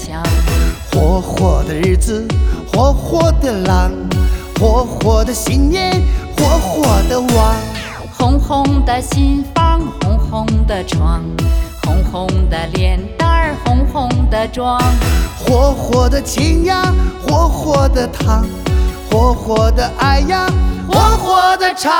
香。 火火的日子，火火的浪，火火的新年，火火的旺。 红红的新房，红红的窗，红红的脸蛋儿，红红的妆。 火火的情呀，火火的糖，火火的爱呀，火火的唱。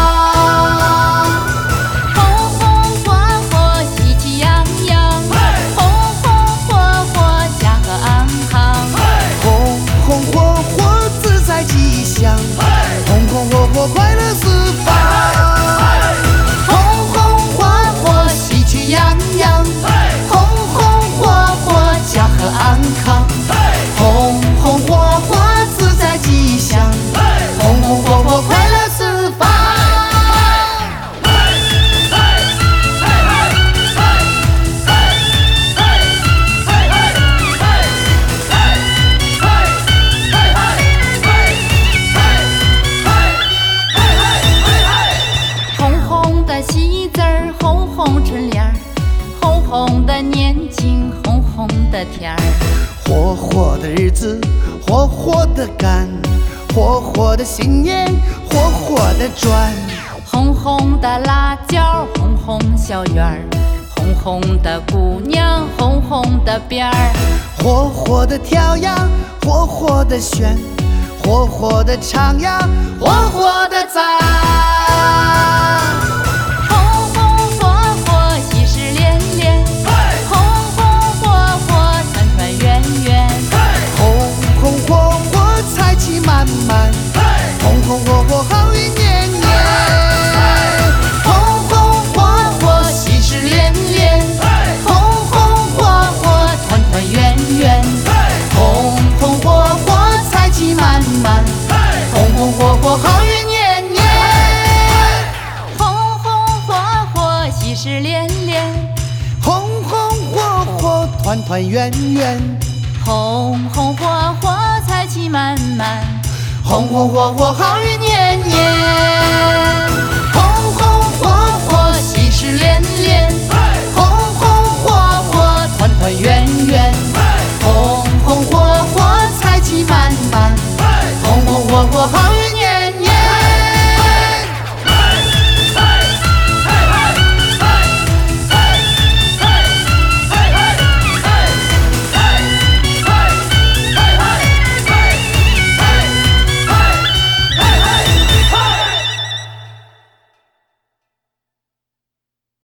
红红火火，喜气洋洋，红红火火，家和安康。 红红火火，自在吉祥，红红火火，快乐四方。红红火火，喜气洋洋，红红火火，家和安康。红红火火，自在吉祥，红红火火，快乐四方。 红红的喜字儿，红红春联儿，红红的年景，红红的天儿。 火火的日子，火火的干，火火的新年，火火的转。 红红的辣椒，红红小园儿，红红的姑娘，红红的辫儿。 火火的跳呀，火火的旋，火火的唱呀，火火的赞。 红红火火，喜事连连，红红火火，团团圆圆。 红红火火，财气满满，红红火火，好运年年。红红火火，喜事连连，红红火火，团团圆圆。红红火火，财气满满，红红火火，好运年年。 红红火火，喜事连连， 红红火火，团团圆圆。 红红火火，财气满满， 红红火火，好运年年。红红火火，喜事连连，红红火火，团团圆圆。